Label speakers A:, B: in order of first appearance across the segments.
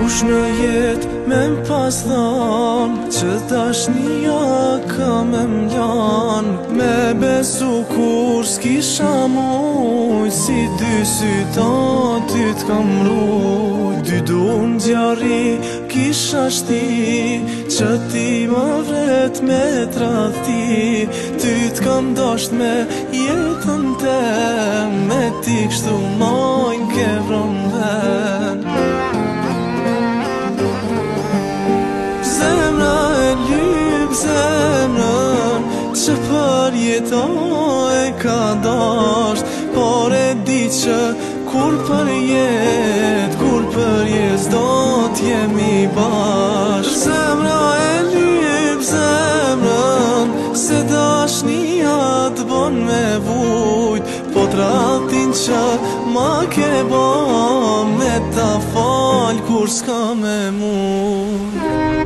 A: Kush në jet me m'pas dhan që dashnia ka me m'lan, me besu kur s'kisha mujt, si dy syta ty t'kam rujt. Dy dun djari kisha shti që ti më vret me tradhti, ty t'kam dasht me jetën tem, me ti kështu majnë ke vromden. Zemra e lyp zemrën që për jeta e ka dasht, por e di që kur për jet do t'jemi bashk. Zemra e lyp zemrën se dashnia t'bon me vujt, po t'ratin që ma ke bon me ta fal kur s'ka me mujt.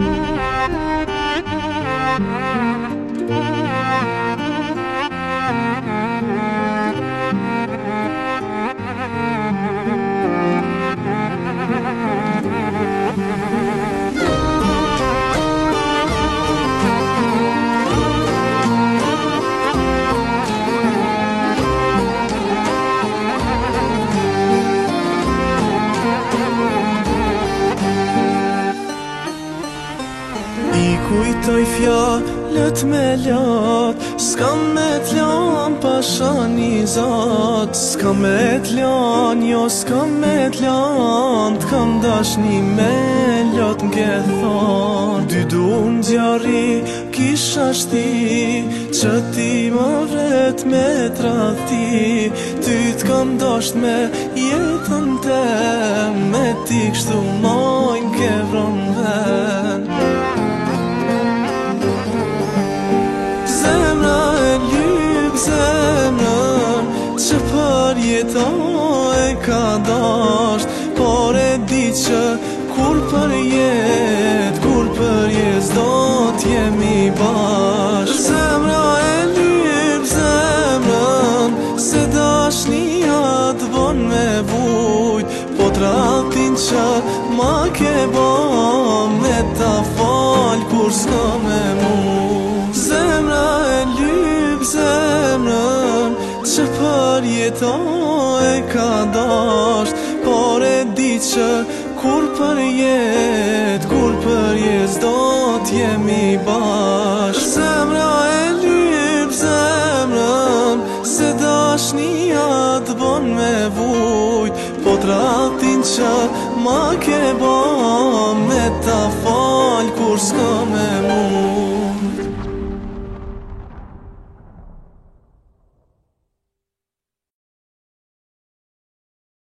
A: I kujtoj fjalët me lat, s'kam me t'lan pashanizat, s'kam me t'lan, jo s'kam me t'lan, t'kam dashni me lot m'ke thon. Dy dun djari kisha shti që ti më vret me tradhti, ty t'kam dasht me jetën tem, me ti kështu majnë ke vromden. Zemrën që për jeta e ka dasht, por e di që kur për jet do t'jemi bashk. Zemra e lyp zemrën se dashnia t'bon me vujt, po t'ratin që ma ke bon me ta fal kur s'ka me mujt. Zemra e lyp zemrën që për jeta e ka dasht, por e di që kur për jet do t'jemi bashk. Zemra e lyp zemrën se dashnia t'bon me vujt, po t'ratin që ma ke bon me ta fal kur s'ka me